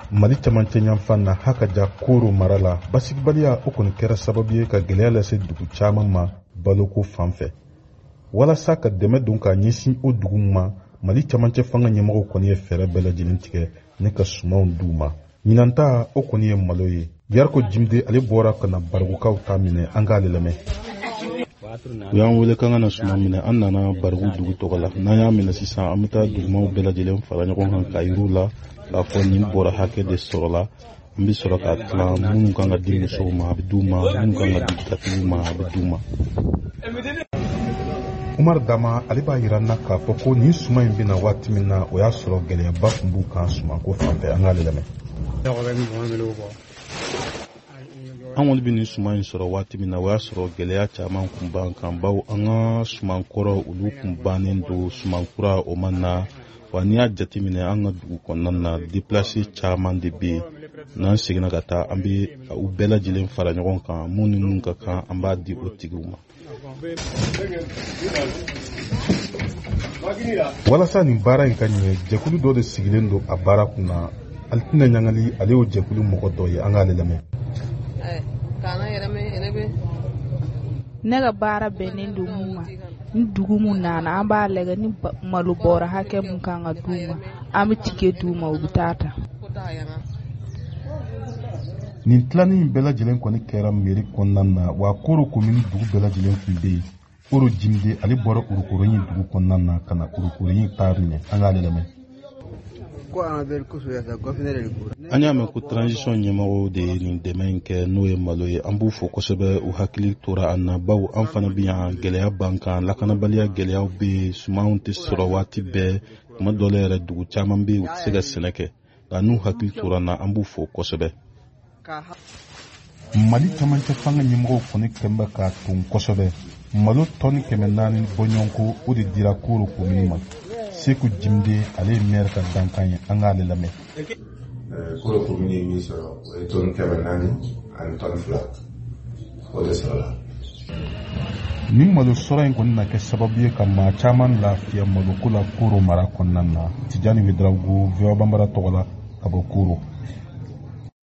Mali camancɛ ɲanfan na haka ja Koro mara la basigibaliya o kɔni kɛra sababu ye ka gɛlɛya lase dugu caman ma baloko fan fɛ. Walasa ka dɛmɛ don ka ɲɛsin o dugu ma, Mali camancɛ fanga ɲɛmɔgɔw kɔni ye fɛɛrɛ bɛɛ lajɛlen tigɛ ne ka sumanw d'u ma. Ɲinanta o kɔni ye malo ye. Yarko Jimde ale bɔra ka na Bargukaw ta minɛ an k'ale lamɛn. U y'an wele k'an ka na suman minɛ, an nana Bargu dugu tɔgɔ la. N'an y'a minɛ sisan an bɛ taa dugumaw bɛɛ lajɛlen fara ɲɔgɔn kan ka yir'u la k'a fɔ nin bɔra hakɛ de sɔrɔla. An bɛ sɔrɔ ka tilan minnu kan ka di musow ma a bɛ d'u ma, minnu kan ka di gatigiw ma a bɛ d'u ma. Umar Dama ale b'a yira na k'a fɔ ko nin suman in bɛna waati min na o y'a sɔrɔ gɛlɛyaba tun b'u kan sumanko fan fɛ. An k'ale lamɛn. An kɔni bɛ nin suman in sɔrɔ waati min na o y'a sɔrɔ gɛlɛya caman kun b'an kan, bawo an ka suman kɔrɔ olu kun bannen don, suman kura o ma na. Wa n'i y'a jateminɛ an ka dugu kɔnɔna na déplacé caman de bɛ yen. N'an seginna ka taa an bɛ u bɛɛ lajɛlen fara ɲɔgɔn kan, mun ni mun ka kan an b'a di o tigiw ma. Walasa nin baara in ka ɲɛ, jɛkulu dɔ de sigilen don a baara kunna. Altina Ɲangali ale y'o jɛkulu mɔgɔ dɔ ye. An k'ale lamɛn. Ne ka baara bɛnnen don mun ma, ni dugu mun nana an b'a lajɛ ni malo bɔra hakɛ mun kan ka d'u ma, an bɛ tike d'u ma u bɛ taa ta. Nin tilanin bɛɛ lajɛlen kɔni kɛra mairie kɔnɔna na, wa Koro commune dugu bɛɛ lajɛlen tun bɛ yen. Koro Jimde ale bɔra Urukoroyin dugu kɔnɔna na ka na Urukoroyin ta minɛ. An k'ale lamɛn. An y'a mɛn ko transition ɲɛmɔgɔw de ye nin dɛmɛ in kɛ n'o ye malo ye. An b'u fo kosɛbɛ, u hakili tora an na, bawo an fana bɛ yan gɛlɛya b'an kan, lakanabaliya gɛlɛyaw bɛ yen, sumanw tɛ sɔrɔ waati bɛɛ, tuma dɔ la yɛrɛ dugu caman bɛ yen u tɛ se ka sɛnɛ kɛ, nka n'u hakili tora an na an b'u fo kosɛbɛ. Mali camancɛ fanga ɲɛmɔgɔw kɔni kɛlen bɛ k'a ton kosɛbɛ. Malo tɔni 400 bɔɲɔgɔnko o de dira Koro commune ma. Seku Jimde ale ye maire ka dankan ye. An k'ale lamɛn. Koro commune ye min sɔrɔ o ye tɔni 400 ani tɔni 2 o de sɔrɔla. Nin malo sɔrɔ in kɔni na kɛ sababu ye ka maa caman lafiya maloko la Koro mara kɔnɔna na. Tijani Wedraugu, VOA Bambara tɔgɔ la ka bɔ Koro.